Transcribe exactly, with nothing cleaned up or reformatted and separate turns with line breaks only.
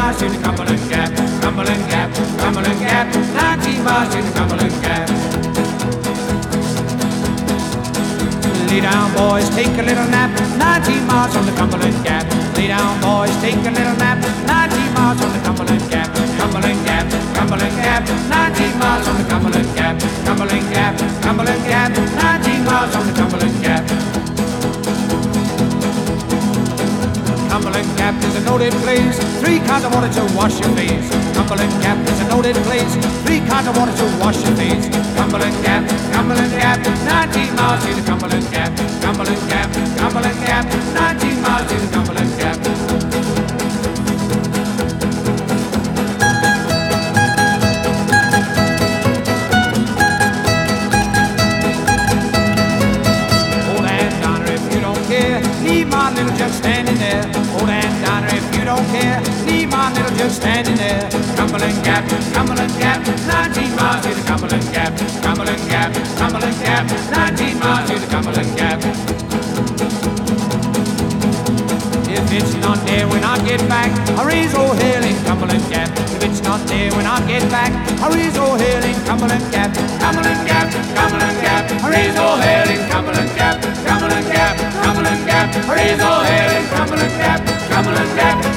miles to the Cumberland Gap, Cumberland Gap, Cumberland Gap, nineteen miles to the Cumberland Gap. Lay down, boys, take a little nap, nineteen miles on the Cumberland Gap. Lay down, boys, take a little nap, nineteen miles on the Cumberland Gap, Cumberland Gap, Cumberland Gap, nineteen miles on the Cumberland Gap, Cumberland Gap, Cumberland Gap, nineteen miles on the Cumberland Gap. Cumberland Gap is a noted place, three kinds of water to wash your face. Cumberland Gap is a noted place, three kinds of water to wash your face. Cumberland Gap, Cumberland Gap, nineteen miles to the Cumberland Gap, Cumberland Gap, Cumberland Gap, nineteen miles to the Cumberland Gap. Old Aunt Donna, if you don't care, leave my little jug standing there. Old Aunt Donna, if you don't care, leave my little jug standing there. Cumberland Gap, Cumberland Gap, nineteen miles to the Cumberland Gap, Cumberland Gap, Cumberland Gap, nineteen miles to the Cumberland Gap. If it's not there when I get back, I raise old hell in Cumberland Gap. If it's not there when I get back, I raise old hell in Cumberland Gap, Cumberland Gap, Cumberland Gap, I raise old hell in Cumberland Gap, Cumberland Gap, Cumberland Gap, I raise old hell in Cumberland Gap, Cumberland Gap.